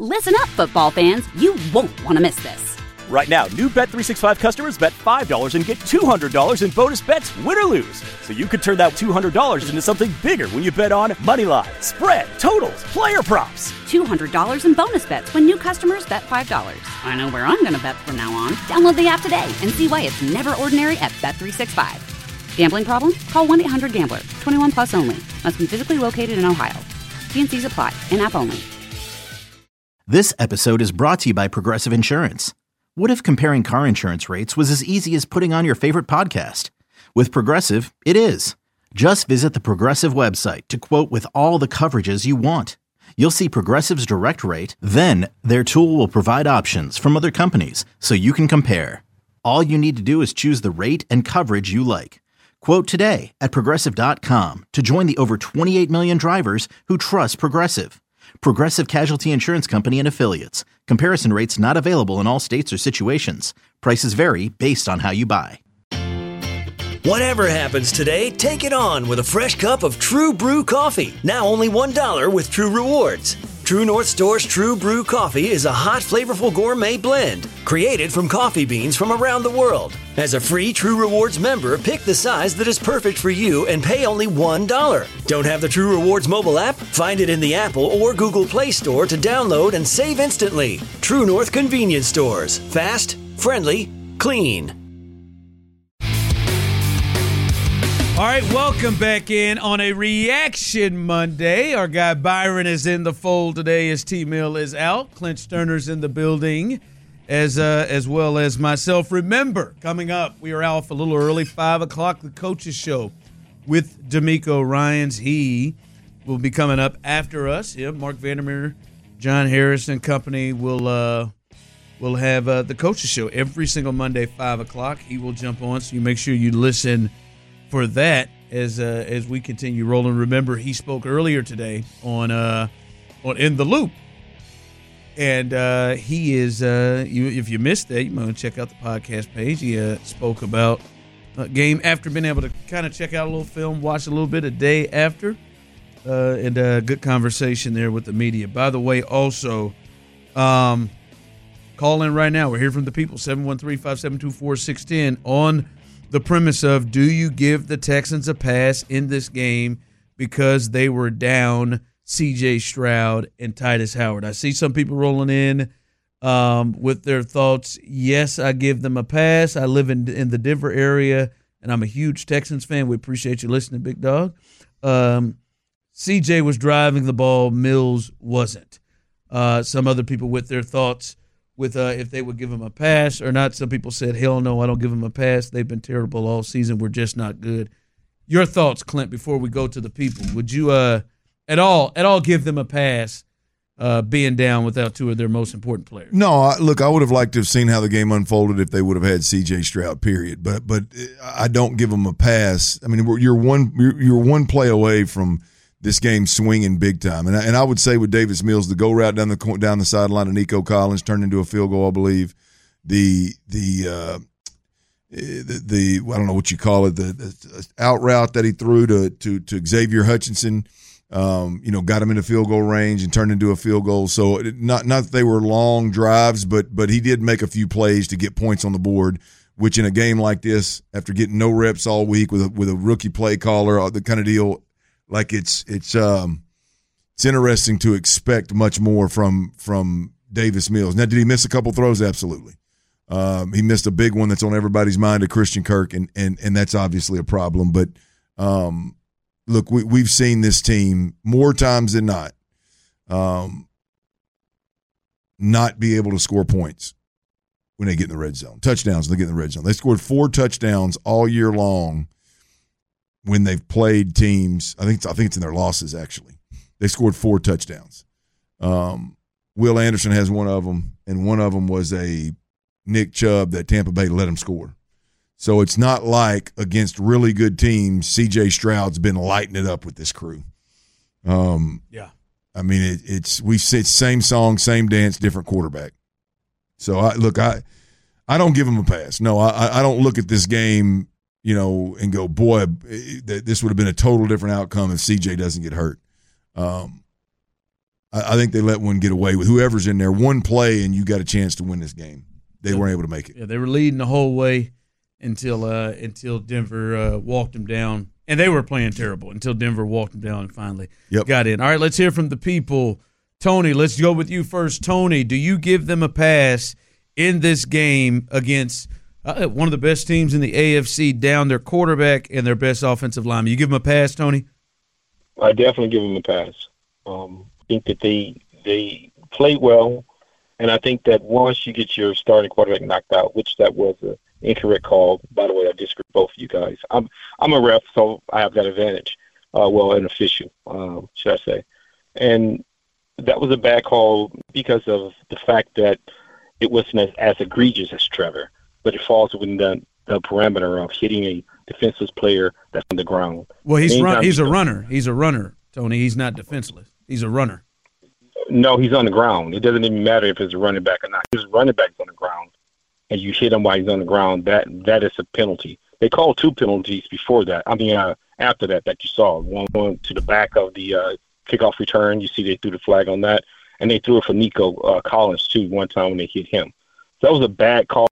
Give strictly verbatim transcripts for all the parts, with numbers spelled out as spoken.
Listen up, football fans. You won't want to miss this. Right now, new Bet three sixty-five customers bet five dollars and get two hundred dollars in bonus bets, win or lose. So you could turn that two hundred dollars into something bigger when you bet on money line, spread, totals, player props. two hundred dollars in bonus bets when new customers bet five dollars. I know where I'm going to bet from now on. Download the app today and see why it's never ordinary at Bet three sixty-five. Gambling problem? Call one eight hundred gambler. twenty-one plus only. Must be physically located in Ohio. T and C's apply. In-app only. This episode is brought to you by Progressive Insurance. What if comparing car insurance rates was as easy as putting on your favorite podcast? With Progressive, it is. Just visit the Progressive website to quote with all the coverages you want. You'll see Progressive's direct rate, then their tool will provide options from other companies so you can compare. All you need to do is choose the rate and coverage you like. Quote today at Progressive dot com to join the over twenty-eight million drivers who trust Progressive. Progressive Casualty Insurance Company and Affiliates. Comparison rates not available in all states or situations. Prices vary based on how you buy. Whatever happens today, take it on with a fresh cup of True Brew coffee. Now only one dollar with True Rewards. True North Store's True Brew coffee is a hot, flavorful gourmet blend created from coffee beans from around the world. As a free True Rewards member, pick the size that is perfect for you and pay only one dollar. Don't have the True Rewards mobile app? Find it in the Apple or Google Play Store to download and save instantly. True North Convenience Stores. Fast, friendly, clean. All right, welcome back in on a Reaction Monday. Our guy Byron is in the fold today as T-Mill is out. Clint Sterner's in the building, as uh, as well as myself. Remember, coming up, we are off a little early, five o'clock, the Coaches Show with D'Amico Ryans. He will be coming up after us. Yeah, Mark Vandermeer, John Harris and company will uh, will have uh, the Coaches Show every single Monday, five o'clock. He will jump on, so you make sure you listen for that as uh, as we continue rolling. Remember, he spoke earlier today on uh, on In the Loop, and uh, he is. Uh, you, if you missed that, you might want to check out the podcast page. He uh, spoke about a game after being able to kind of check out a little film, watch a little bit a day after, uh, and a uh, good conversation there with the media. By the way, also um, call in right now. We're here from the people, seven one three, five seven two, four six one zero on the premise of, do you give the Texans a pass in this game because they were down C J Stroud and Titus Howard? I see some people rolling in um, with their thoughts. Yes, I give them a pass. I live in in the Denver area, and I'm a huge Texans fan. We appreciate you listening, Big Dog. Um, C J was driving the ball. Mills wasn't. Uh, some other people with their thoughts with uh, if they would give him a pass or not. Some people said, hell no, I don't give him a pass. They've been terrible all season. We're just not good. Your thoughts, Clint, before we go to the people. Would you uh, at all at all give them a pass uh, being down without two of their most important players? No, I, look, I would have liked to have seen how the game unfolded if they would have had C J Stroud, period. But but I don't give them a pass. I mean, you're one you're, you're one play away from this game swinging big time. And I, and I would say with Davis Mills, the go route down the down the sideline of Nico Collins turned into a field goal, I believe. The the uh, the, the I don't know what you call it, the, the out route that he threw to to to Xavier Hutchinson, um, you know, got him into field goal range and turned into a field goal. So it, not not that they were long drives, but but he did make a few plays to get points on the board, which in a game like this, after getting no reps all week with a, with a rookie play caller, the kind of deal. Like it's it's um it's interesting to expect much more from from Davis Mills. Now, did he miss a couple throws? Absolutely. Um, he missed a big one that's on everybody's mind to Christian Kirk, and and and that's obviously a problem. But um, look, we we've seen this team more times than not um, not be able to score points when they get in the red zone. Touchdowns when they get in the red zone. They scored four touchdowns all year long. When they've played teams, I think I think it's in their losses, actually. They scored four touchdowns. Um, Will Anderson has one of them, and one of them was a Nick Chubb that Tampa Bay let him score. So it's not like against really good teams, C J Stroud's been lighting it up with this crew. Um, yeah. I mean, it, it's we it's same song, same dance, different quarterback. So, I look, I I don't give him a pass. No, I, I don't look at this game – you know, and go, boy, this would have been a total different outcome if C J doesn't get hurt. Um, I, I think they let one get away with whoever's in there. One play, and you got a chance to win this game. They weren't able to make it. Yeah, they were leading the whole way until uh, until Denver uh, walked them down. And they were playing terrible until Denver walked them down and finally yep. got in. All right, let's hear from the people. Tony, let's go with you first. Tony, do you give them a pass in this game against uh, one of the best teams in the A F C, down their quarterback and their best offensive lineman? You give them a pass, Tony? I definitely give them a pass. Um, I think that they they played well, and I think that once you get your starting quarterback knocked out, which that was a incorrect call. By the way, I disagree with both of you guys. I'm I'm a ref, so I have that advantage. Uh, well, an official, um, should I say. And that was a bad call because of the fact that it wasn't as, as egregious as Trevor, but it falls within the, the parameter of hitting a defenseless player that's on the ground. Well, he's run, he's a runner. He's a runner, Tony. He's not defenseless. He's a runner. No, he's on the ground. It doesn't even matter if it's a running back or not. His running back's on the ground. And you hit him while he's on the ground, that that is a penalty. They called two penalties before that. I mean, uh, after that, that you saw. One going to the back of the uh, kickoff return. You see they threw the flag on that. And they threw it for Nico uh, Collins, too, one time when they hit him. So that was a bad call,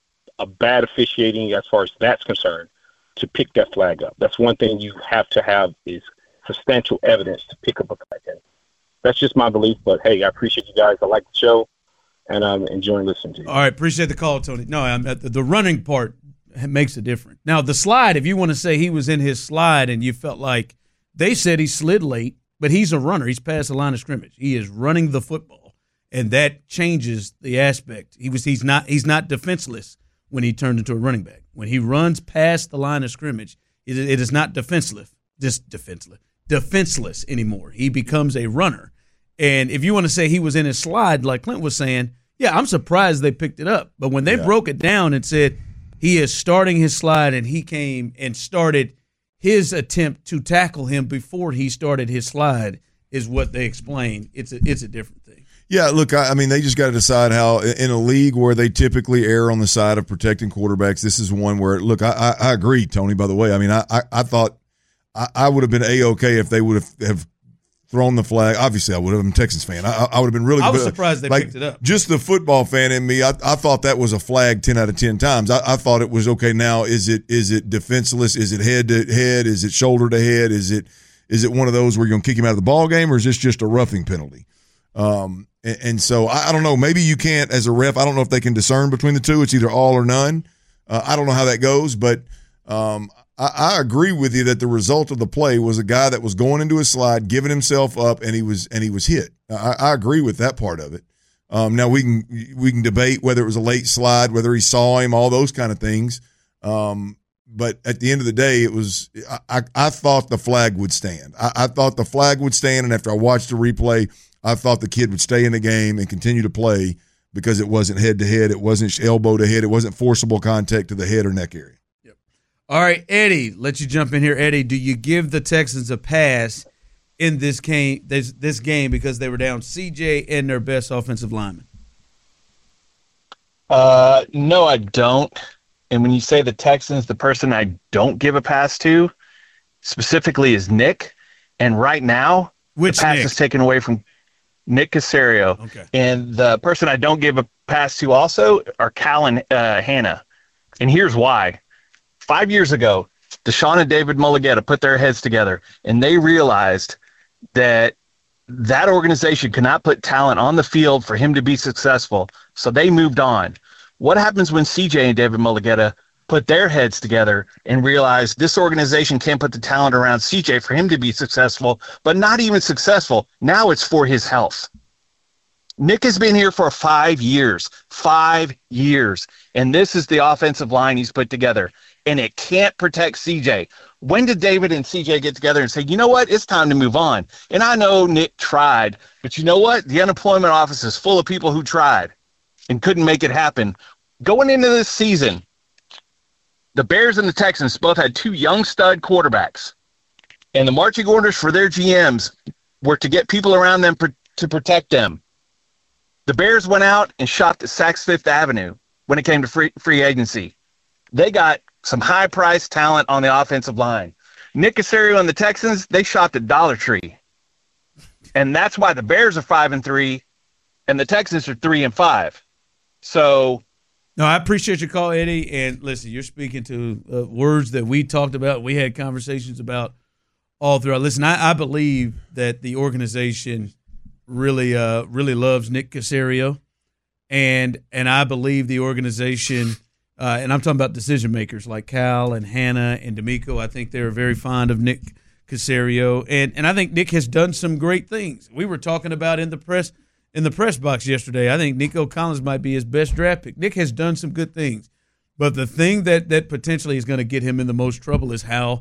a bad officiating as far as that's concerned, to pick that flag up. That's one thing you have to have is substantial evidence to pick up a flag. And that's just my belief. But, hey, I appreciate you guys. I like the show. And I'm enjoying listening to you. All right, appreciate the call, Tony. No, I'm at the, the running part makes a difference. Now, the slide, if you want to say he was in his slide and you felt like they said he slid late, but he's a runner. He's past the line of scrimmage. He is running the football, and that changes the aspect. He was he's not he's not defenseless when he turned into a running back. When he runs past the line of scrimmage, it, it is not defenseless, just defenseless, defenseless anymore. He becomes a runner. And if you want to say he was in his slide, like Clint was saying, yeah, I'm surprised they picked it up. But when they yeah. broke it down and said he is starting his slide and he came and started his attempt to tackle him before he started his slide is what they explained. It's a, it's a different thing. Yeah, look, I, I mean, they just got to decide how, in a league where they typically err on the side of protecting quarterbacks, this is one where, look, I, I, I agree, Tony, by the way. I mean, I, I, I thought I, I would have been A-okay if they would have, have thrown the flag. Obviously, I would have. I'm a Texans fan. I, I would have been really. I was surprised they like, picked it up. Just the football fan in me, I, I thought that was a flag ten out of ten times. I, I thought it was okay. Now, is it is it defenseless? Is it head to head? Is it shoulder to head? Is it is it one of those where you're going to kick him out of the ball game, or is this just a roughing penalty? Um, and, and so I, I don't know. Maybe you can't, as a ref. I don't know if they can discern between the two. It's either all or none. Uh, I don't know how that goes, but um, I, I agree with you that the result of the play was a guy that was going into his slide, giving himself up, and he was and he was hit. I, I agree with that part of it. Um, now we can we can debate whether it was a late slide, whether he saw him, all those kind of things. Um, but at the end of the day, it was I, I, I thought the flag would stand. I, I thought the flag would stand, and after I watched the replay, I thought the kid would stay in the game and continue to play because it wasn't head to head, it wasn't elbow to head, it wasn't forcible contact to the head or neck area. All right, Eddie, let you jump in here. Eddie, do you give the Texans a pass in this game this, this game because they were down C J and their best offensive lineman? Uh, no, I don't. And when you say the Texans, the person I don't give a pass to specifically is Nick. And right now, Which the pass Nick? is taken away from Nick Caserio. Okay. And the person I don't give a pass to also are Cal and uh, Hannah. And here's why. Five years ago, Deshaun and David Mulligetta put their heads together, and they realized that that organization could not put talent on the field for him to be successful, so they moved on. What happens when C J and David Mulligetta put their heads together and realized this organization can't put the talent around C J for him to be successful, but not even successful? Now it's for his health. Nick has been here for five years, five years, and this is the offensive line he's put together. And it can't protect C J. When did David and C J get together and say, you know what, it's time to move on? And I know Nick tried, but you know what? The unemployment office is full of people who tried and couldn't make it happen. Going into this season, the Bears and the Texans both had two young stud quarterbacks. And the marching orders for their G Ms were to get people around them pr- to protect them. The Bears went out and shopped at Saks Fifth Avenue when it came to free, free agency. They got some high-priced talent on the offensive line. Nick Caserio and the Texans, they shopped at Dollar Tree. And that's why the Bears are five and three and the Texans are three and five. So no, I appreciate your call, Eddie. And listen, you're speaking to uh, words that we talked about. We had conversations about all throughout. Listen, I, I believe that the organization really, uh, really loves Nick Caserio, and and I believe the organization, uh, and I'm talking about decision makers like Cal and Hannah and D'Amico. I think they're very fond of Nick Caserio, and and I think Nick has done some great things. We were talking about in the press. In the press box yesterday, I think Nico Collins might be his best draft pick. Nick has done some good things, but the thing that that potentially is going to get him in the most trouble is how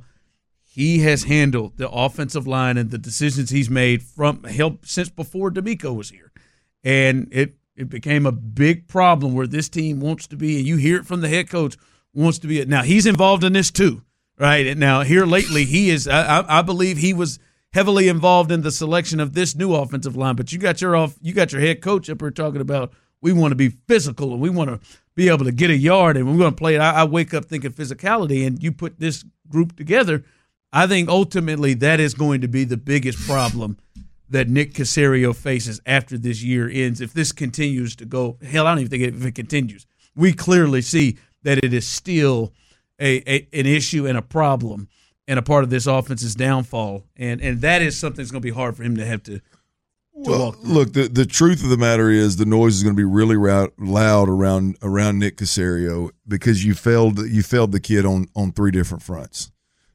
he has handled the offensive line and the decisions he's made from help since before D'Amico was here, and it it became a big problem where this team wants to be, and you hear it from the head coach wants to be it. Now he's involved in this too, right? And now here lately, he is. I, I, I believe he was heavily involved in the selection of this new offensive line, but you got your off, you got your head coach up here talking about we want to be physical and we want to be able to get a yard and we're going to play it. I, I wake up thinking physicality, and you put this group together. I think ultimately that is going to be the biggest problem that Nick Caserio faces after this year ends. If this continues to go, hell, I don't even think it, if it continues. We clearly see that it is still a, a an issue and a problem and a part of this offense's downfall, and and that is something that's going to be hard for him to have to, to well, walk through. Look, the, the truth of the matter is the noise is going to be really ra- loud around around Nick Caserio because you failed you failed the kid on, on three different fronts.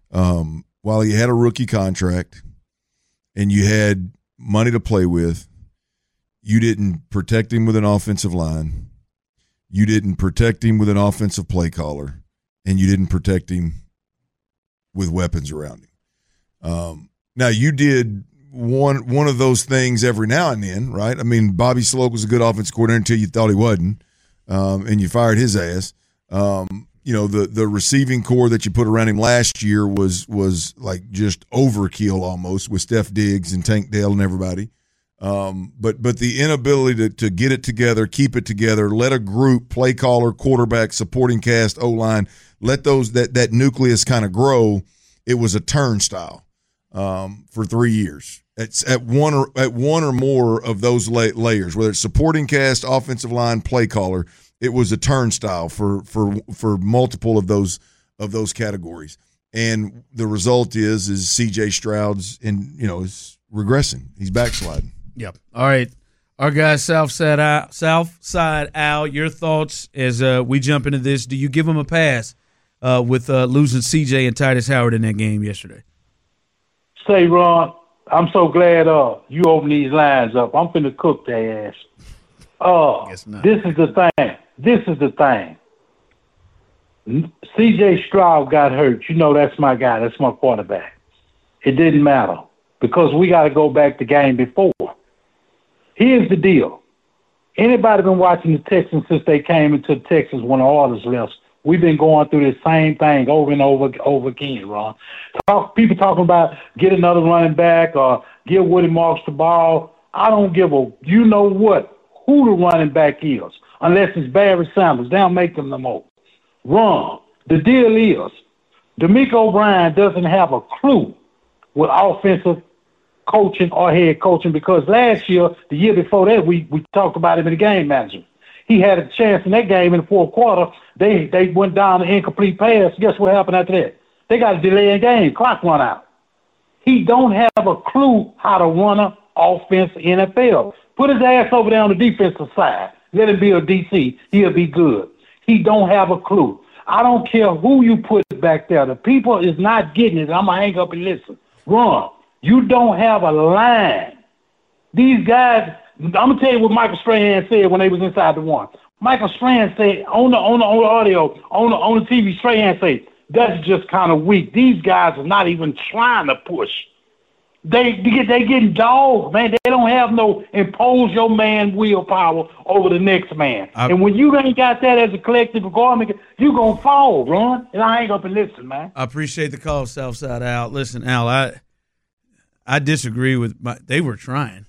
Um, while he had a rookie contract and you had money to play with, you didn't protect him with an offensive line, you didn't protect him with an offensive play caller, and you didn't protect him with weapons around him. Um, now you did one one of those things every now and then, right? I mean, Bobby Sloak was a good offensive coordinator until you thought he wasn't, um, and you fired his ass. Um, you know, the the receiving core that you put around him last year was was like just overkill almost with Steph Diggs and Tank Dell and everybody. Um, but but the inability to to get it together, keep it together, let a group, play caller, quarterback, supporting cast, O-line, let those that that nucleus kind of grow. It was a turnstile um, for three years. It's at one or at one or more of those la- layers, whether it's supporting cast, offensive line, play caller. It was a turnstile for for for multiple of those of those categories. And the result is is C J Stroud's in you know is regressing. He's backsliding. Yep. All right. Our guy, Southside Al, Southside Al, your thoughts as uh, we jump into this. Do you give him a pass uh, with uh, losing C J and Titus Howard in that game yesterday? Say, Ron, I'm so glad uh, you opened these lines up. I'm finna cook their ass. Uh, this is the thing. This is the thing. C J Stroud got hurt. You know that's my guy. That's my quarterback. It didn't matter because we got to go back to game before. Here's the deal. Anybody been watching the Texans since they came into the Texans when the orders left? We've been going through the same thing over and over over again, Ron. Talk, people talking about get another running back or give Woody Marks the ball. I don't give a, you know what, who the running back is, unless it's Barry Sanders. They don't make them no more. Wrong. The deal is, D'Amico O'Brien doesn't have a clue with offensive coaching or head coaching because last year, the year before that, we, we talked about him in the game manager. He had a chance in that game in the fourth quarter. They they went down the incomplete pass. Guess what happened after that? They got a delay in game. Clock run out. He don't have a clue how to run an offense in the N F L. Put his ass over there on the defensive side. Let him be a D C. He'll be good. He don't have a clue. I don't care who you put back there. The people is not getting it. I'm going to hang up and listen. Ron, you don't have a line. These guys, I'm going to tell you what Michael Strahan said when they was inside the one. Michael Strahan said on the, on the, on the audio, on the, on the T V, Strahan said, that's just kind of weak. These guys are not even trying to push. They they, they getting dogged, man. They don't have no impose your man willpower over the next man. I, and when you ain't got that as a collective garment, you going to fall, Ron. And I ain't up and listen, man. I appreciate the call, Southside Al. Listen, Al, I I disagree with my – they were trying.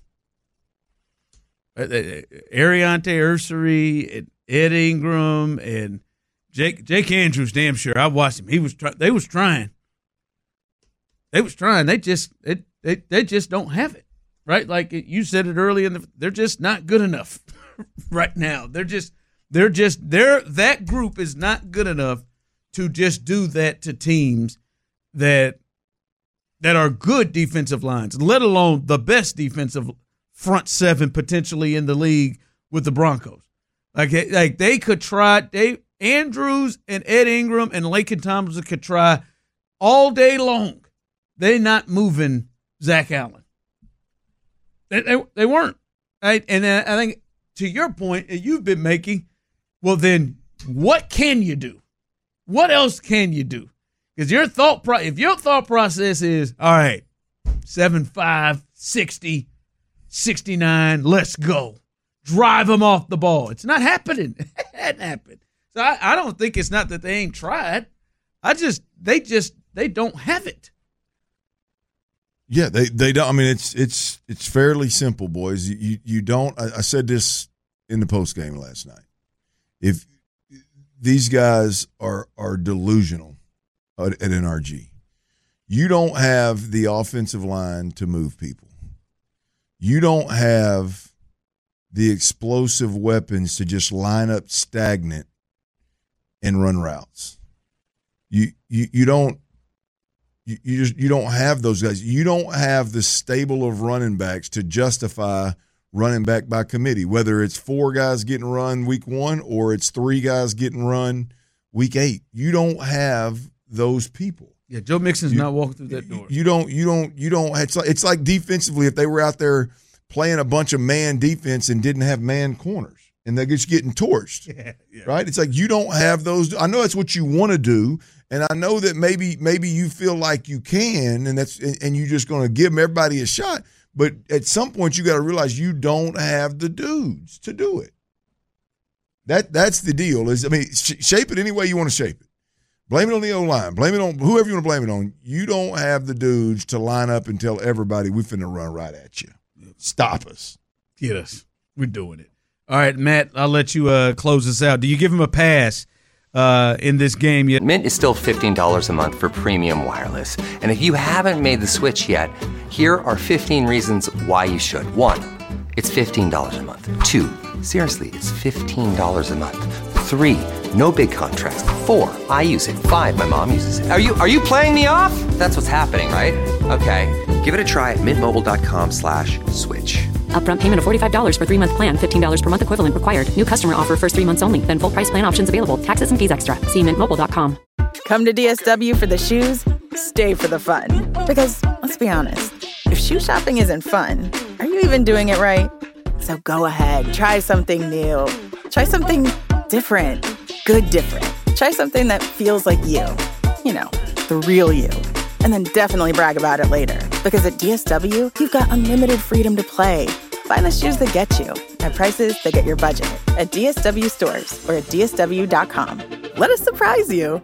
Ariante Ursary and Ed Ingram and Jake Jake Andrews, damn sure. I watched him. He was try, they was trying. They was trying. They just they, they they just don't have it. right? Like you said it earlier, in the, they're just not good enough right now. They're just, they're just, they're, that group is not good enough to just do that to teams that that are good defensive lines, let alone the best defensive front seven potentially in the league with the Broncos. Like, like they could try, they Andrews and Ed Ingram and Laken Tomlinson could try all day long. They're not moving Zach Allen. They, they, they weren't. Right? And I think to your point that you've been making, well, then what can you do? What else can you do? Because your thought, pro- if your thought process is, all right, seven five, sixty, sixty-nine, let's go. Drive them off the ball. It's not happening. It hasn't happened. So I, I don't think it's not that they ain't tried. I just, they just, they don't have it. Yeah, they, they don't. I mean, it's it's it's fairly simple, boys. You you, you don't. I, I said this in the post game last night. If these guys are are delusional at, at N R G, you don't have the offensive line to move people. You don't have the explosive weapons to just line up stagnant and run routes. You you you don't. You, you just you don't have those guys. You don't have the stable of running backs to justify running back by committee, whether it's four guys getting run week one or it's three guys getting run week eight. You don't have those people. Yeah, Joe Mixon's you, not walking through that door. You don't. You don't. You don't. It's like, it's like defensively, if they were out there playing a bunch of man defense and didn't have man corners, and they're just getting torched, yeah, yeah. right? It's like you don't have those. I know that's what you want to do. And I know that maybe maybe you feel like you can, and that's and you're just going to give them everybody a shot. But at some point, you got to realize you don't have the dudes to do it. That that's the deal. Is I mean, sh- shape it any way you want to shape it. Blame it on the O-line. Blame it on whoever you want to blame it on. You don't have the dudes to line up and tell everybody we're finna run right at you. Stop us. Get us. We're doing it. All right, Matt. I'll let you uh, close this out. Do you give him a pass? Uh, in this game yet? Mint is still fifteen dollars a month for premium wireless. And if you haven't made the switch yet, here are fifteen reasons why you should. One, it's fifteen dollars a month. Two, seriously, it's fifteen dollars a month. Three, no big contrast. Four, I use it. Five, my mom uses it. Are you are you playing me off? That's what's happening, right? Okay, give it a try at mintmobile.com slash switch. Upfront payment of forty-five dollars for three-month plan, fifteen dollars per month equivalent required. New customer offer first three months only. Then full price plan options available. Taxes and fees extra. See mint mobile dot com. Come to D S W for the shoes, stay for the fun. Because, let's be honest, if shoe shopping isn't fun, are you even doing it right? So go ahead, try something new. Try something different. Good different. Try something that feels like you. You know, the real you. And then definitely brag about it later. Because at D S W, you've got unlimited freedom to play. Find the shoes that get you at prices that get your budget at D S W stores or at D S W dot com. Let us surprise you.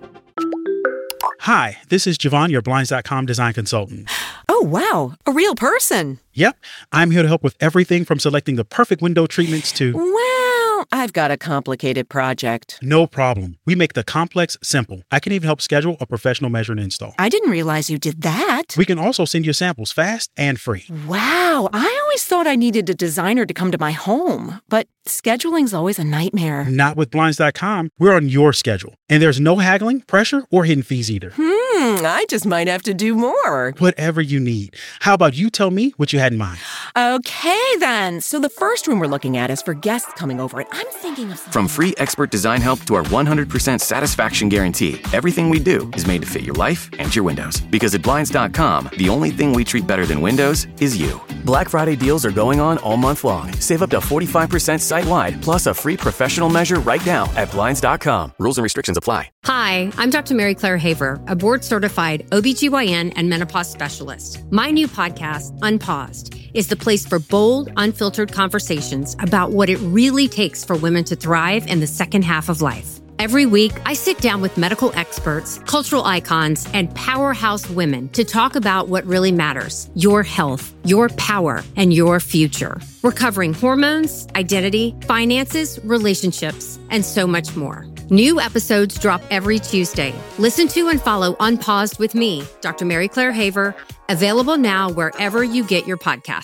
Hi, this is Javon, your Blinds dot com design consultant. Oh, wow. A real person. Yep. I'm here to help with everything from selecting the perfect window treatments to... Well, I've got a complicated project. No problem. We make the complex simple. I can even help schedule a professional measure and install. I didn't realize you did that. We can also send you samples fast and free. Wow. I always thought I needed a designer to come to my home, but scheduling's always a nightmare. Not with Blinds dot com. We're on your schedule. And there's no haggling, pressure, or hidden fees either. Hmm, I just might have to do more. Whatever you need. How about you tell me what you had in mind? Okay, then. So the first room we're looking at is for guests coming over, and I'm thinking of... From free expert design help to our one hundred percent satisfaction guarantee, everything we do is made to fit your life and your windows. Because at Blinds dot com, the only thing we treat better than windows is you. Black Friday deals are going on all month long. Save up to forty-five percent site-wide, plus a free professional measure right now at Blinds dot com. Rules and restrictions apply. Hi, I'm Doctor Mary Claire Haver, a board-certified O B G Y N and menopause specialist. My new podcast, Unpaused, is the place for bold, unfiltered conversations about what it really takes for women to thrive in the second half of life. Every week, I sit down with medical experts, cultural icons, and powerhouse women to talk about what really matters: your health, your power, and your future. We're covering hormones, identity, finances, relationships, and so much more. New episodes drop every Tuesday. Listen to and follow Unpaused with me, Doctor Mary Claire Haver, available now wherever you get your podcasts.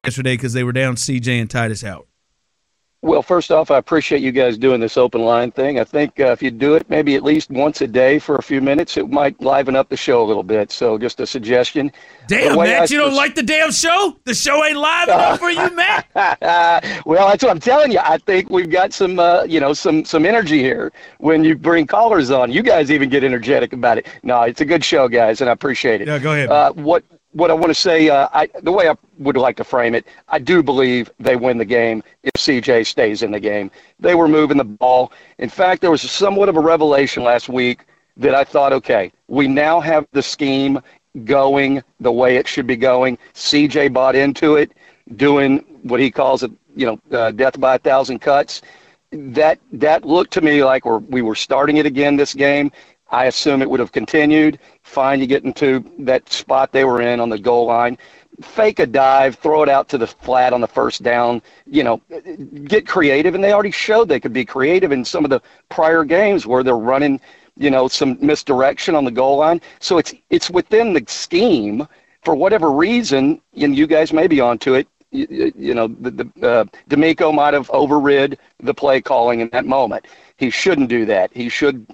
yesterday because they were down C J and Titus Howard? Well, first off, I appreciate you guys doing this open line thing. I think uh, if you do it maybe at least once a day for a few minutes, it might liven up the show a little bit. So just a suggestion. Damn, Matt, I, you don't like the damn show? The show ain't live enough for you, Matt? Well, that's what I'm telling you. I think we've got some, uh, you know, some some energy here when you bring callers on. You guys even get energetic about it. No, it's a good show, guys, and I appreciate it. Yeah, go ahead. Uh, what What I want to say, uh, I, the way I would like to frame it, I do believe they win the game if C J stays in the game. They were moving the ball. In fact, there was somewhat of a revelation last week that I thought, okay, we now have the scheme going the way it should be going. C J bought into it, doing what he calls it, you know, uh, death by a thousand cuts. That that looked to me like we're, we were starting it again this game. I assume it would have continued. Fine, you get into that spot they were in on the goal line. Fake a dive, throw it out to the flat on the first down, you know, get creative. And they already showed they could be creative in some of the prior games where they're running, you know, some misdirection on the goal line. So it's it's within the scheme for whatever reason, and you guys may be onto it. You, you know, the, the, uh, D'Amico might have overrid the play calling in that moment. He shouldn't do that. He should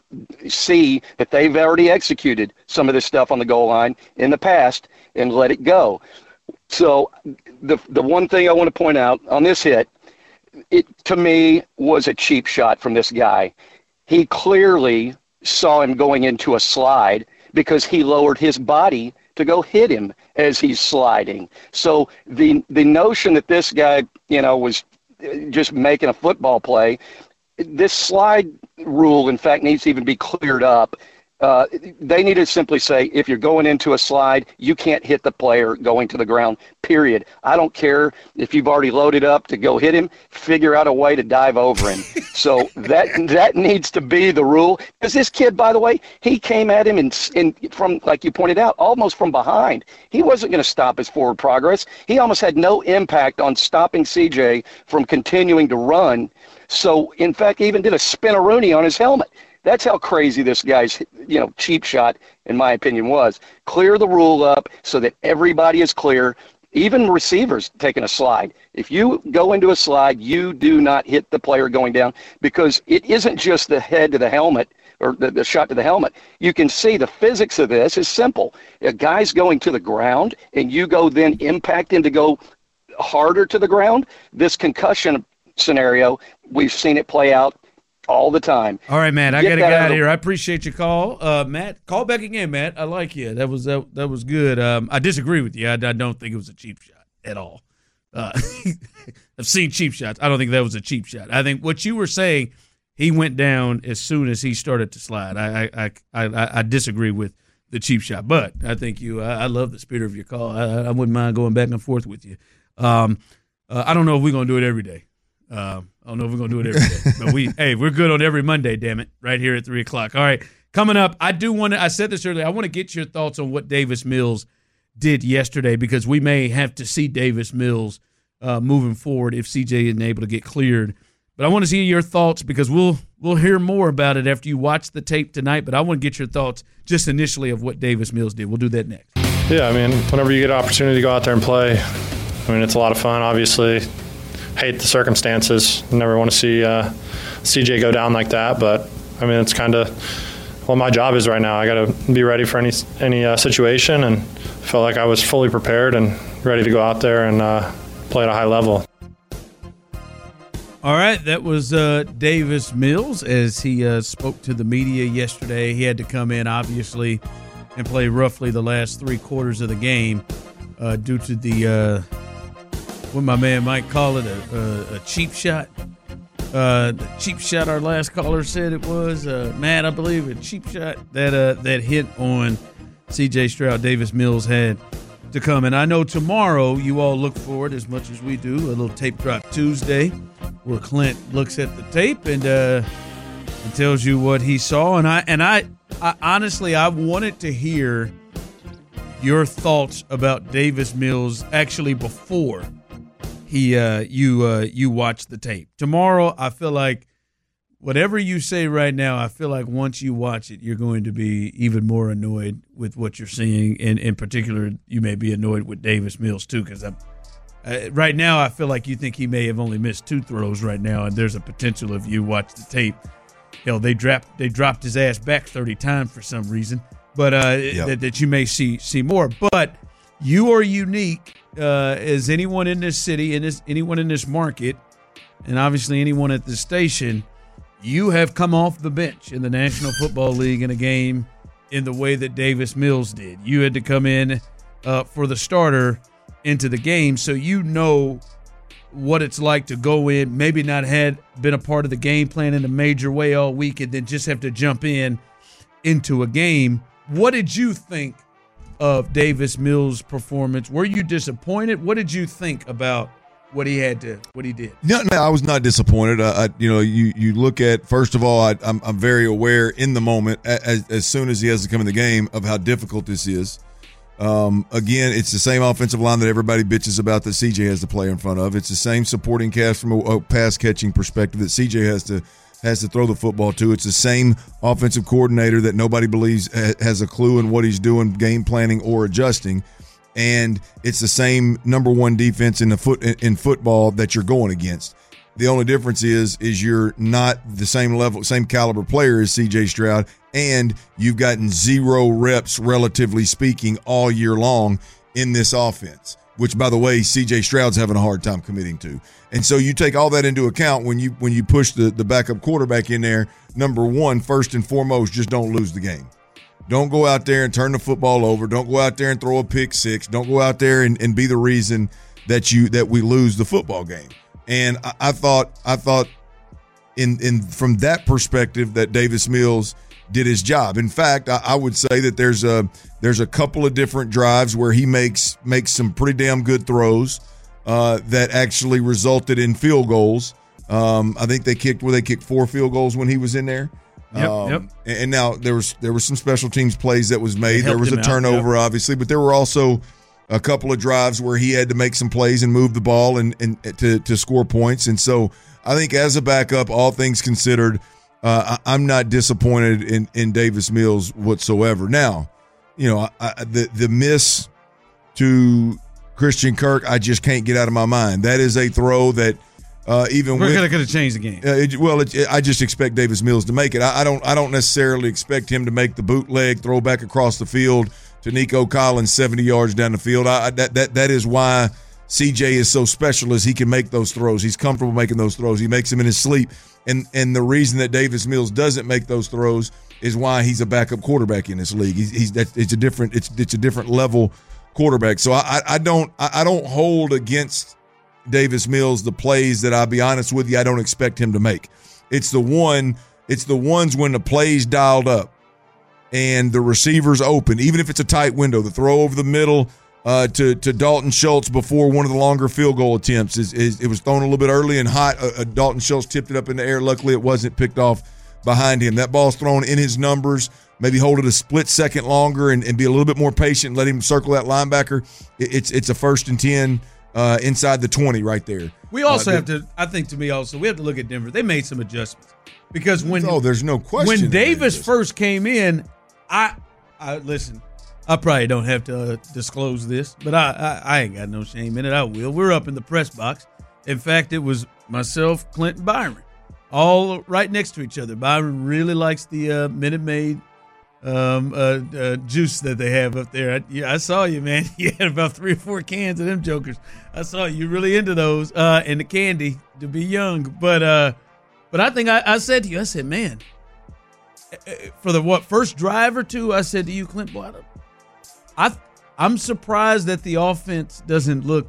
see that they've already executed some of this stuff on the goal line in the past and let it go. So the the one thing I want to point out on this hit, it to me was a cheap shot from this guy. He clearly saw him going into a slide because he lowered his body to go hit him as he's sliding. So the the notion that this guy, you know, was just making a football play, this slide rule, in fact, needs to even be cleared up. Uh, they need to simply say, if you're going into a slide, you can't hit the player going to the ground, period. I don't care if you've already loaded up to go hit him, figure out a way to dive over him. So that that needs to be the rule. Because this kid, by the way, he came at him in, in, from, like you pointed out, almost from behind. He wasn't going to stop his forward progress. He almost had no impact on stopping C J from continuing to run. So, in fact, he even did a spin-a-rooney on his helmet. That's how crazy this guy's, you know, cheap shot, in my opinion, was. Clear the rule up so that everybody is clear, even receivers taking a slide. If you go into a slide, you do not hit the player going down, because it isn't just the head to the helmet or the, the shot to the helmet. You can see the physics of this is simple. A guy's going to the ground, and you go then impact him to go harder to the ground. This concussion scenario, we've seen it play out all the time. All right, Matt, I got to that get out of out here. I appreciate your call. Uh, Matt, call back again, Matt. I like you. That was that, that was good. Um, I disagree with you. I, I don't think it was a cheap shot at all. Uh, I've seen cheap shots. I don't think that was a cheap shot. I think what you were saying, he went down as soon as he started to slide. I I I, I, I disagree with the cheap shot, but I think you. I, I love the spirit of your call. I, I wouldn't mind going back and forth with you. Um, uh, I don't know if we're gonna do it every day. Uh, I don't know if we're going to do it every day. But we, hey, we're good on every Monday, damn it, right here at three o'clock. All right, coming up, I do want to – I said this earlier. I want to get your thoughts on what Davis Mills did yesterday, because we may have to see Davis Mills uh, moving forward if C J isn't able to get cleared. But I want to see your thoughts, because we'll we'll hear more about it after you watch the tape tonight. But I want to get your thoughts just initially of what Davis Mills did. We'll do that next. Yeah, I mean, whenever you get an opportunity to go out there and play, I mean, it's a lot of fun, obviously. Hate the circumstances. Never want to see uh, C J go down like that. But, I mean, it's kind of what my job is right now. I got to be ready for any any uh, situation, and felt like I was fully prepared and ready to go out there and uh, play at a high level. All right, that was uh, Davis Mills as he uh, spoke to the media yesterday. He had to come in, obviously, and play roughly the last three quarters of the game uh, due to the uh, – what my man might call it, a, a, a cheap shot. Uh, the cheap shot our last caller said it was. Uh, Matt, I believe, a cheap shot that uh, that hit on C J Stroud. Davis Mills had to come. And I know tomorrow you all look forward as much as we do, a little Tape Drop Tuesday where Clint looks at the tape and, uh, and tells you what he saw. And I and I, I honestly, I wanted to hear your thoughts about Davis Mills actually before He, uh, you, uh, you watch the tape tomorrow. I feel like whatever you say right now, I feel like once you watch it, you're going to be even more annoyed with what you're seeing. And in particular, you may be annoyed with Davis Mills too, because I, Uh, right now, I feel like you think he may have only missed two throws right now, and there's a potential if you watch the tape. Hell, they dropped they dropped his ass back thirty times for some reason, but uh, Yep. that, that you may see see more. But you are unique uh, as anyone in this city, in this anyone in this market, and obviously anyone at the station. You have come off the bench in the National Football League in a game in the way that Davis Mills did. You had to come in uh, for the starter into the game, so you know what it's like to go in, maybe not had been a part of the game plan in a major way all week, and then just have to jump in into a game. What did you think of Davis Mills' performance? Were you disappointed? What did you think about what he had to, what he did? No, no, I was not disappointed. I, I you know, you you look at, first of all, I, I'm I'm very aware in the moment, as as soon as he has to come in the game, of how difficult this is. Um, again, it's the same offensive line that everybody bitches about that C J has to play in front of. It's the same supporting cast from a, a pass catching perspective that C J has to has to throw the football to. It's the same offensive coordinator that nobody believes ha- has a clue in what he's doing, game planning or adjusting. And it's the same number one defense in the foot in, in football that you're going against. The only difference is is you're not the same level, same caliber player as C J Stroud, and you've gotten zero reps, relatively speaking, all year long in this offense, which, by the way, C J Stroud's having a hard time committing to. And so you take all that into account when you when you push the, the backup quarterback in there. Number one, first and foremost, just don't lose the game. Don't go out there and turn the football over. Don't go out there and throw a pick six. Don't go out there and, and be the reason that you that we lose the football game. And I, I thought I thought in in from that perspective that Davis Mills did his job. In fact, I, I would say that there's a there's a couple of different drives where he makes makes some pretty damn good throws uh, that actually resulted in field goals. Um, I think they kicked where they kicked four field goals when he was in there. Yep, um, yep. And, and now there was there was some special teams plays that was made. There was a him out, turnover, yep. obviously, but there were also a couple of drives where he had to make some plays and move the ball and, and to, to score points. And so I think as a backup, all things considered, uh, I, I'm not disappointed in, in Davis Mills whatsoever. Now, you know, I, I, the, the miss to Christian Kirk, I just can't get out of my mind. That is a throw that uh, even We're with, going to change the game. Uh, it, well, it, it, I just expect Davis Mills to make it. I, I don't I don't necessarily expect him to make the bootleg throw back across the field to Nico Collins seventy yards down the field. I, I, that that that is why C J is so special, is he can make those throws. He's comfortable making those throws. He makes them in his sleep. And and the reason that Davis Mills doesn't make those throws is why he's a backup quarterback in this league. He's, he's that it's a different it's it's a different level quarterback. So I I, I don't I, I don't hold against Davis Mills the plays that, I'll be honest with you, I don't expect him to make. It's the one it's the ones when the play's dialed up and the receiver's open, even if it's a tight window, the throw over the middle uh, to to Dalton Schultz before one of the longer field goal attempts is, is it was thrown a little bit early and hot. Uh, uh, Dalton Schultz tipped it up in the air. Luckily, it wasn't picked off behind him. That ball's thrown in his numbers. Maybe hold it a split second longer and, and be a little bit more patient. Let him circle that linebacker. It, it's it's a first and ten uh, inside the twenty right there. We also uh, have to, I think to me also, we have to look at Denver. They made some adjustments because when oh, there's no question when Davis first came in, I, I listen. I probably don't have to uh, disclose this, but I, I I ain't got no shame in it. I will. We're up in the press box. In fact, it was myself, Clint, and Byron, all right next to each other. Byron really likes the uh, Minute Maid um, uh, uh, juice that they have up there. I, yeah, I saw you, man. You had about three or four cans of them jokers. I saw you really into those uh, and the candy to be young. But uh, but I think I, I said to you, I said, man, for the what first drive or two, I said to you, Clint, boy, I don't, I, I'm surprised that the offense doesn't look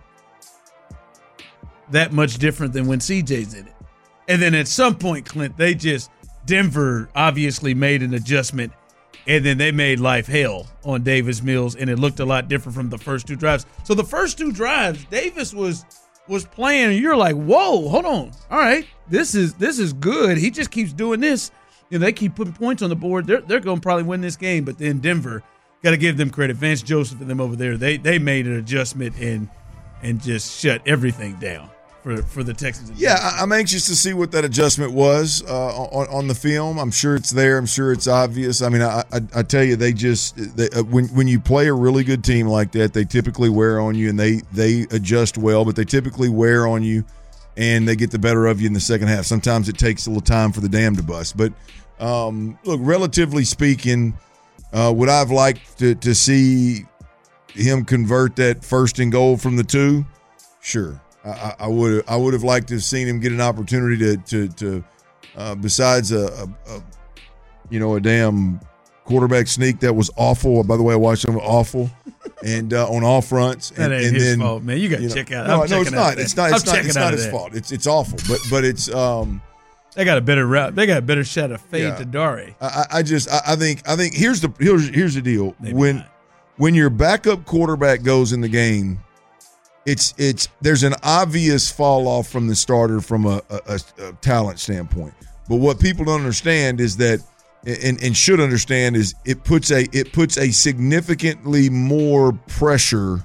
that much different than when C J's in it. And then at some point, Clint, they just, Denver obviously made an adjustment, and then they made life hell on Davis Mills, and it looked a lot different from the first two drives. So the first two drives, Davis was was playing, and you're like, whoa, hold on. All right, this is this is good. He just keeps doing this. You know, they keep putting points on the board. They're, they're going to probably win this game, but then Denver, got to give them credit. Vance Joseph and them over there, they they made an adjustment and and just shut everything down for for the Texans. Yeah, I, I'm anxious to see what that adjustment was uh, on, on the film. I'm sure it's there. I'm sure it's obvious. I mean, I, I, I tell you, they just they, uh, when when you play a really good team like that, they typically wear on you, and they they adjust well, but they typically wear on you, and they get the better of you in the second half. Sometimes it takes a little time for the dam to bust. But um, look, relatively speaking, uh, would I've liked to, to see him convert that first and goal from the two? Sure. I, I would I would have liked to have seen him get an opportunity to to, to uh, besides a, a, a you know a damn quarterback sneak that was awful. By the way, I watched him awful, and uh, on all fronts. That and, ain't and his then, fault, man. You got to know, check out. No, I'm no, it's not. It's it's not. It's not. It's not his that. fault. It's it's awful. But but it's um. They got a better route. They got a better shot of fade Yeah. to Dare. I, I just I, I think I think here's the here's here's the deal. Maybe when not. when your backup quarterback goes in the game. It's it's there's an obvious fall off from the starter from a, a, a talent standpoint. But what people don't understand is that, and, and should understand, is it puts a it puts a significantly more pressure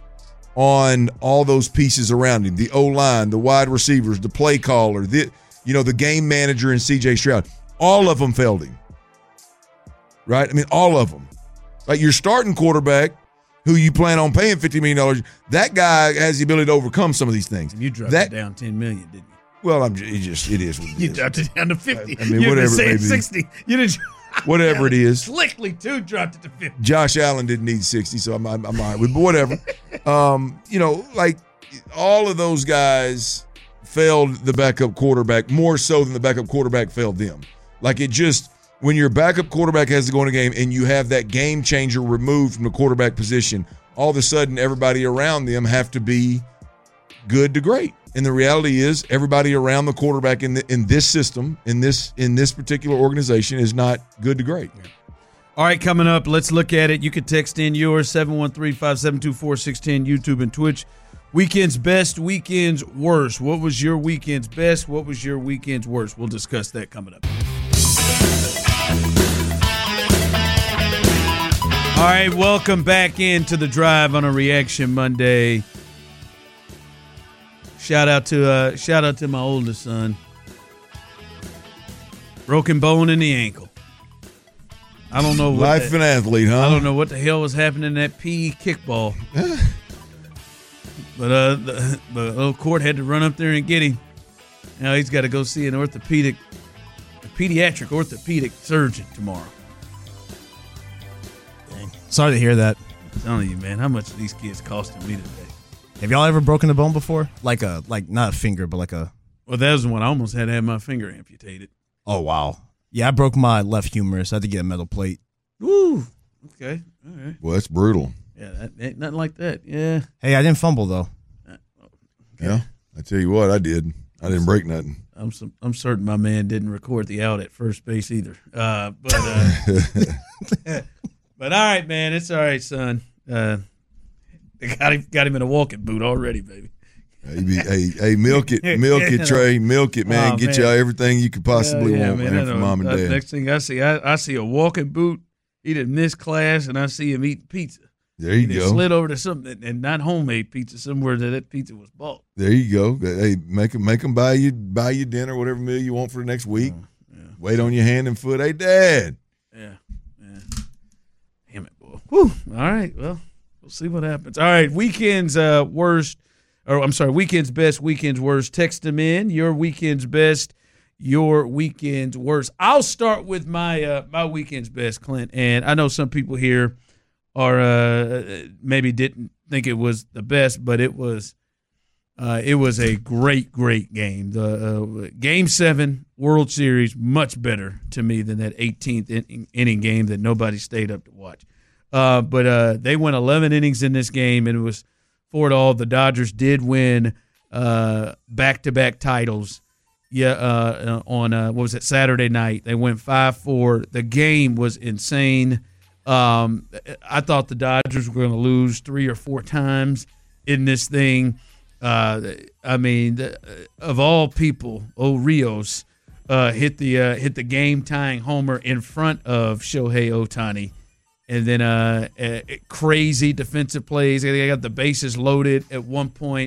on all those pieces around him: the O-line, the wide receivers, the play caller, the you know the game manager, and C J Stroud. All of them failed him. Right? I mean, all of them. Like your starting quarterback, who you plan on paying fifty million dollars, that guy has the ability to overcome some of these things. You dropped that, it down ten million dollars, didn't you? Well, I'm just, it just it is what it You is. dropped it down to fifty. I mean, you whatever say it may be. sixty. You didn't. Whatever it is. Slickly too dropped it to fifty. Josh Allen didn't need sixty, so I'm I'm, I'm all right with. But whatever. um, you know, like all of those guys failed the backup quarterback more so than the backup quarterback failed them. Like it just. When your backup quarterback has to go in a game and you have that game changer removed from the quarterback position, all of a sudden everybody around them have to be good to great. And the reality is everybody around the quarterback in the, in this system, in this in this particular organization is not good to great. All right, coming up, let's look at it. You can text in yours, seven one three, five seven two, four six one zero, YouTube and Twitch. Weekend's best, weekend's worst. What was your weekend's best? What was your weekend's worst? We'll discuss that coming up. All right, welcome back into the drive on a Reaction Monday. Shout out to uh, shout out to my oldest son. Broken bone in the ankle. I don't know. What Life the, of an athlete, huh? I don't know what the hell was happening in that P E kickball. but uh, the, the little court had to run up there and get him. Now he's got to go see an orthopedic, a pediatric orthopedic surgeon tomorrow. Sorry to hear that. I'm telling you, man, how much are these kids costing me today? Have y'all ever broken a bone before? Like a like not a finger, but like a. Well, that was one I almost had to have my finger amputated. Oh wow! Yeah, I broke my left humerus. I had to get a metal plate. Woo. Okay. All right. Well, that's brutal. Yeah, that ain't nothing like that. Yeah. Hey, I didn't fumble though. Okay. Yeah, I tell you what, I did. I didn't break nothing. I'm some, I'm certain my man didn't record the out at first base either. Uh, but uh, but all right, man, it's all right, son. Uh, they got him got him in a walking boot already, baby. Hey, be, hey, hey, milk it, milk it, Trey, milk it, man. Oh, Get man. you everything you could possibly Yeah, yeah, want, man, man, I from know. mom and Uh, dad. Next thing I see, I, I see a walking boot. He didn't miss class, and I see him eating pizza. There you he go. Slid over to something, and not homemade pizza, somewhere that that pizza was bought. There you go. Hey, make them, make them buy you, buy you dinner, whatever meal you want for the next week. Oh, yeah. Wait on your hand and foot. Hey, Dad. Yeah, yeah. Damn it, boy. Whew. All right, well, we'll see what happens. All right, weekend's uh, worst, or I'm sorry, weekend's best, weekend's worst. Text them in. Your weekend's best, your weekend's worst. I'll start with my uh, my weekend's best, Clint. And I know some people here are uh, maybe didn't think it was the best, but it was. Uh, it was a great, great game. The uh, Game Seven World Series much better to me than that eighteenth in- inning game that nobody stayed up to watch. Uh, but uh, they went eleven innings in this game, and it was four to all. The Dodgers did win uh, back-to-back titles. Yeah, uh, on uh, what was it, Saturday night? They went five four. The game was insane. Um, I thought the Dodgers were going to lose three or four times in this thing. Uh, I mean, the, of all people, O Rios uh, hit the uh, hit the game tying homer in front of Shohei Ohtani, and then uh, uh, crazy defensive plays. They got the bases loaded at one point,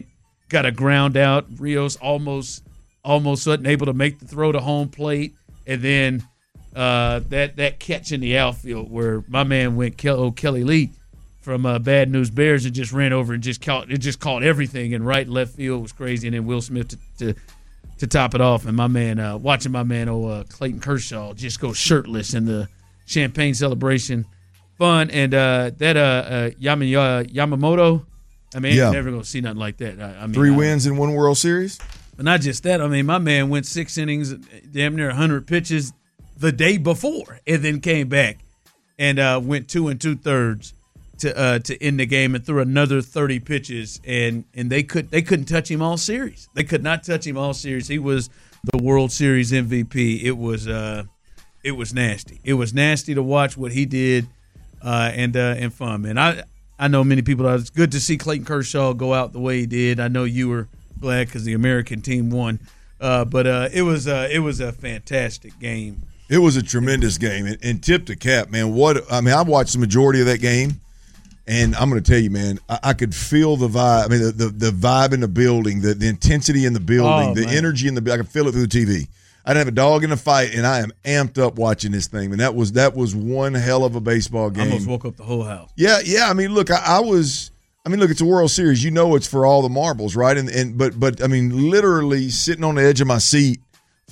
got a ground out. Rios almost almost wasn't able to make the throw to home plate, and then uh, that that catch in the outfield where my man went Kel- oh, Kelly Lee from uh, Bad News Bears and just ran over and just caught it just caught everything in right and left field. It was crazy, and then Will Smith to to, to top it off, and my man uh, watching my man oh uh, Clayton Kershaw just go shirtless in the champagne celebration. Fun, and uh, that uh, uh, Yama, uh, Yamamoto, I mean, Yeah. you're never going to see nothing like that. I, I mean, Three I- wins in one World Series. But not just that. I mean, my man went six innings, damn near one hundred pitches the day before, and then came back and uh, went two and two thirds to uh, to end the game and threw another thirty pitches, and and they could they couldn't touch him all series. They could not touch him all series. He was the World Series M V P. It was uh, it was nasty. It was nasty to watch what he did. Uh, and uh, and fun, man. I I know many people. Uh, it's good to see Clayton Kershaw go out the way he did. I know you were glad because the American team won. Uh, but uh, it was uh, it was a fantastic game. It was a tremendous game, and, and tip to cap, man. What I mean, I watched the majority of that game, and I'm going to tell you, man, I, I could feel the vibe. I mean, the, the the vibe in the building, the, the intensity in the building, Oh, the man. energy in the. I could feel it through the T V. I didn't have a dog in the fight, and I am amped up watching this thing. And that was that was one hell of a baseball I game. almost woke up the whole house. Yeah, yeah. I mean, look, I, I was. I mean, look, it's a World Series. You know, it's for all the marbles, right? And and but but I mean, literally sitting on the edge of my seat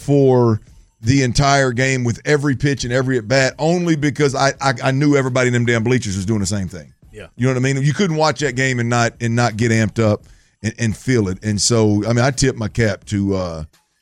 for the entire game with every pitch and every at bat, only because I, I I knew everybody in them damn bleachers was doing the same thing. Yeah, you know what I mean. You couldn't watch that game and not and not get amped up and, and feel it. And so, I mean, I tip my cap to uh,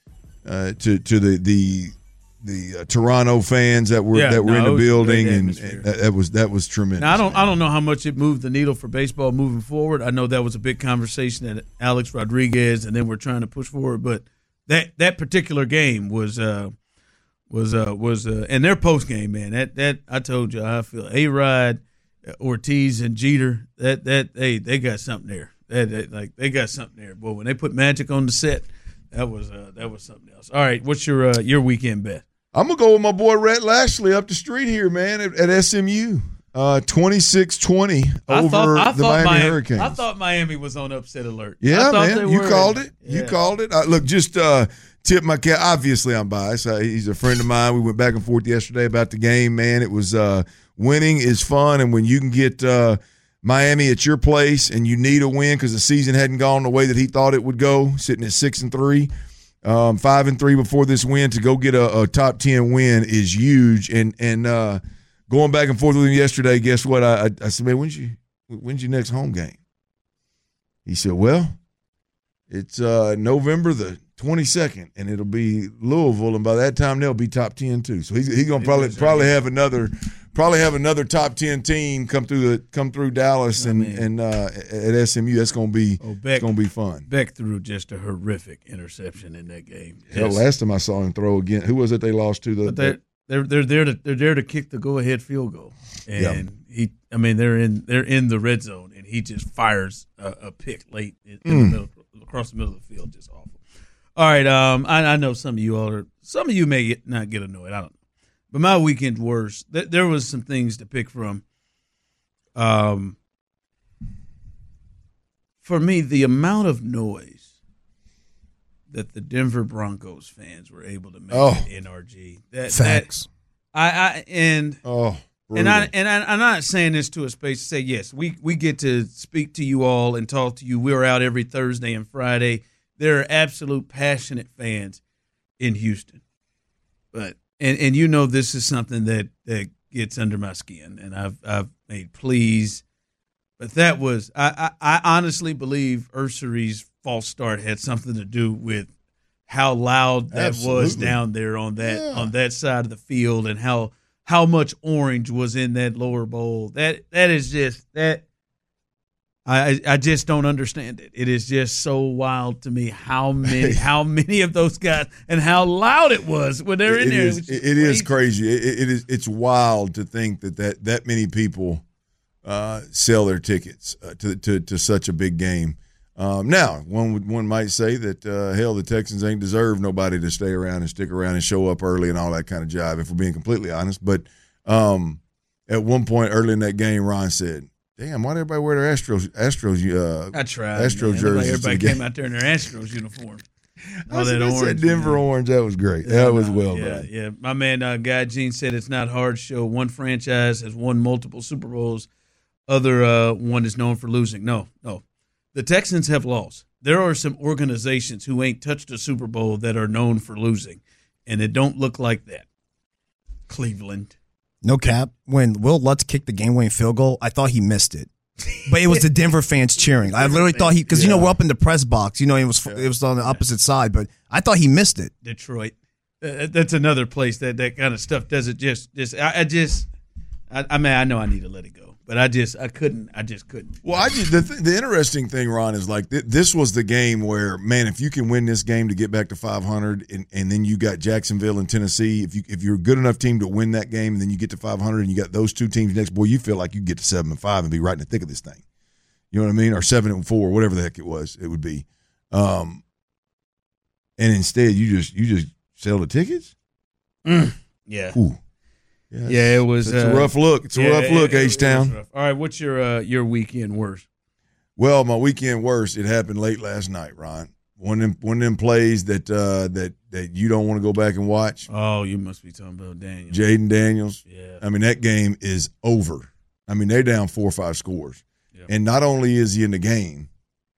uh to to the the. The uh, Toronto fans that were Yeah, that were no, in it the was a building, great and, atmosphere. and that, that was that was tremendous. Now I don't I don't know how much it moved the needle for baseball moving forward. I know that was a big conversation that Alex Rodriguez and then we're trying to push forward, but that that particular game was uh was uh was uh and their post game, man. That that I told you how I feel. A-Rod, Ortiz, and Jeter. That that hey they got something there. That, that like they got something there. Boy, when they put Magic on the set, that was uh that was something else. All right, what's your uh, your weekend bet? I'm going to go with my boy Rhett Lashley up the street here, man, at, at S M U. Uh, twenty-six twenty over I thought, I the thought Miami, Miami Hurricanes. I thought Miami was on upset alert. Yeah, I thought man, they you were. called it. Yeah. You called it. Uh, look, just uh, tip my cap. Obviously, I'm biased. Uh, he's a friend of mine. We went back and forth yesterday about the game, man. It was uh, winning is fun, and when you can get uh, Miami at your place and you need a win because the season hadn't gone the way that he thought it would go, sitting at six and three. Um, five and three before this win, to go get a, a top ten win is huge. And and uh, going back and forth with him yesterday, guess what? I, I, I said, man, when's you when's your next home game? He said, well, it's uh, November the twenty-second, and it'll be Louisville, and by that time they'll be top ten too. So he's he's gonna probably probably have another probably have another top ten team come through the come through Dallas and and uh, at S M U. That's gonna be Oh, Beck, it's gonna be fun. Beck threw just a horrific interception in that game. Hell, Just- last time I saw him throw again, who was it they lost to? The, but they're, they're they're there to they're there to kick the go ahead field goal, and Yeah. he I mean they're in they're in the red zone, and he just fires a, a pick late in, in Mm. the middle across the middle of the field, just awful. All right, um, I, I know some of you all are some of you may get, not get annoyed. I don't know, but my weekend worst. Th- there was some things to pick from. Um, for me, the amount of noise that the Denver Broncos fans were able to make Oh. at N R G. That, Facts. That, I, I and oh, and I and I, I'm not saying this to a space to say yes. We we get to speak to you all and talk to you. We're out every Thursday and Friday. There are absolute passionate fans in Houston, but and and you know this is something that that gets under my skin, and I've I've made pleas. But that was I, I, I honestly believe Ursari's false start had something to do with how loud that Absolutely. was down there on that Yeah. on that side of the field, and how how much orange was in that lower bowl. That that is just that I I just don't understand it. It is just so wild to me how many how many of those guys and how loud it was when they're in it there. is, was it, just it is crazy. crazy. It, it is it's wild to think that that, that many people uh, sell their tickets uh, to, to to such a big game. Um, now, one would one might say that uh, hell, the Texans ain't deserve nobody to stay around and stick around and show up early and all that kind of jive. If we're being completely honest, but um, at one point early in that game, Ron said, Damn, why did everybody wear their Astros? Astros. Uh, I tried. Astros man. jerseys. Everybody to the came out there in their Astros uniform. I All said, that I said orange. Denver man. orange. That was great. Yeah, that was no, well yeah, done. Yeah, my man, uh, Guy Gene said it's not hard to show one franchise has won multiple Super Bowls, other uh, one is known for losing. No, no, the Texans have lost. There are some organizations who ain't touched a Super Bowl that are known for losing, and it don't look like that. Cleveland. No cap. When Will Lutz kicked the game-winning field goal, I thought he missed it. But it was the Denver fans cheering. I literally thought he, because, you know, we're up in the press box. You know, it was it was on the opposite side, but I thought he missed it. Detroit. Uh, that's another place that that kind of stuff doesn't just, just I, I just, I, I mean, I know I need to let it go, but I just, I couldn't, I just couldn't. Well, I just, the, th- the interesting thing, Ron, is like th- this was the game where, man, if you can win this game to get back to five hundred, and, and then you got Jacksonville and Tennessee, if you if you're a good enough team to win that game, and then you get to five hundred, and you got those two teams next, boy, you feel like you get to seven and five and be right in the thick of this thing. You know what I mean? Or seven and four, whatever the heck it was, it would be. Um, and instead, you just you just sell the tickets. Mm. Yeah. Ooh. Yeah, yeah, it was. It's uh, a rough look. It's a yeah, rough look, it, it, H-Town. it All right, what's your uh, your weekend worst? Well, my weekend worst, it happened late last night, Ron. One of them, one of them plays that uh, that that you don't want to go back and watch. Oh, you must be talking about Daniels. Jaden Daniels. Yeah. I mean, that game is over. I mean, they're down four or five scores. Yep. And not only is he in the game,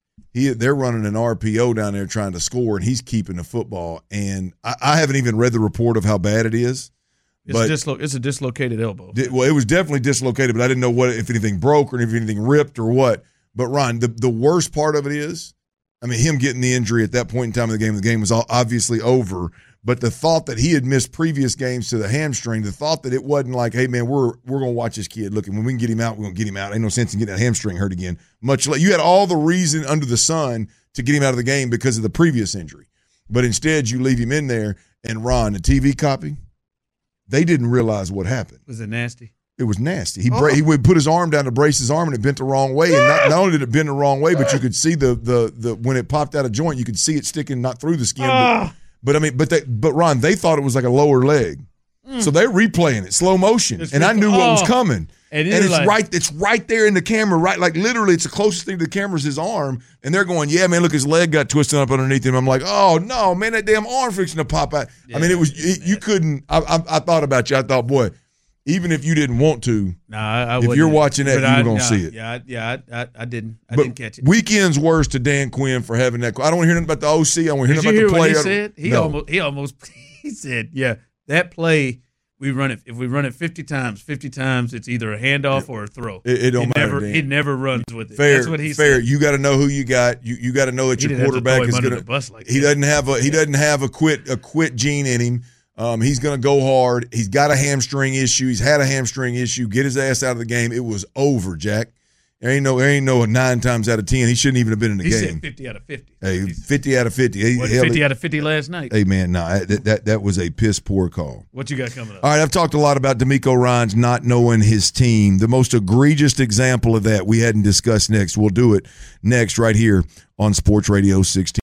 he they're running an R P O down there trying to score, and he's keeping the football. And I, I haven't even read the report of how bad it is. It's, but a dislo- it's a dislocated elbow. Di- well, it was definitely dislocated, but I didn't know what if anything broke or if anything ripped or what. But, Ron, the, the worst part of it is, I mean, him getting the injury at that point in time of the game, the game was all obviously over. But the thought that he had missed previous games to the hamstring, the thought that it wasn't like, hey, man, we're we're going to watch this kid. Look, and when we can get him out, we're going to get him out. Ain't no sense in getting that hamstring hurt again. Much like you had all the reason under the sun to get him out of the game because of the previous injury. But instead, you leave him in there, and Ron, the T V copy, they didn't realize what happened. Was it nasty? It was nasty. He bra- he would put his arm down to brace his arm, and it bent the wrong way. And not, not only did it bend the wrong way, but you could see the the the when it popped out of joint, you could see it sticking not through the skin. But, but I mean, but they, but Ron, they thought it was like a lower leg, mm. so they're replaying it slow motion, It's and I knew oh. what was coming. And, And it's like, right, it's right there in the camera, right? Like literally, it's the closest thing to the camera is his arm, and they're going, "Yeah, man, look, his leg got twisted up underneath him." I'm like, "Oh no, man, that damn arm fixing to pop out." Yeah, I mean, it was it, you couldn't. I, I, I thought about you. I thought, boy, even if you didn't want to, Nah, I, I if you're wouldn't. watching that, But you I- were gonna nah, see it. Yeah, I, yeah, I, I, I didn't. I But didn't catch it. weekend's worse to Dan Quinn for having that. I don't want to hear nothing about the O C. I want to hear Did you nothing hear about the what play. he said? He No. almost, he almost, he said, "Yeah, that play, we run it. If we run it fifty times, fifty times, it's either a handoff or a throw. It, it don't he matter. Never, Dan. he never runs with it. Fair, That's what he fair. said. You got to know who you got. You you got to know that He your didn't have to quarterback throw him is under going the bus like He that. doesn't have a he doesn't have a quit a quit gene in him. Um, he's going to go hard. He's got a hamstring issue. He's had a hamstring issue. Get his ass out of the game. It was over, Jack. There ain't no there ain't no nine times out of ten. He shouldn't even have been in the He game. said fifty out of fifty. Hey, fifty out of fifty. He- What, hell, fifty he- out of fifty last night. Hey man, no, nah, that, that that was a piss poor call. What you got coming up? All right, I've talked a lot about D'Amico Ryans not knowing his team. The most egregious example of that we hadn't discussed next. We'll do it next right here on Sports Radio sixteen.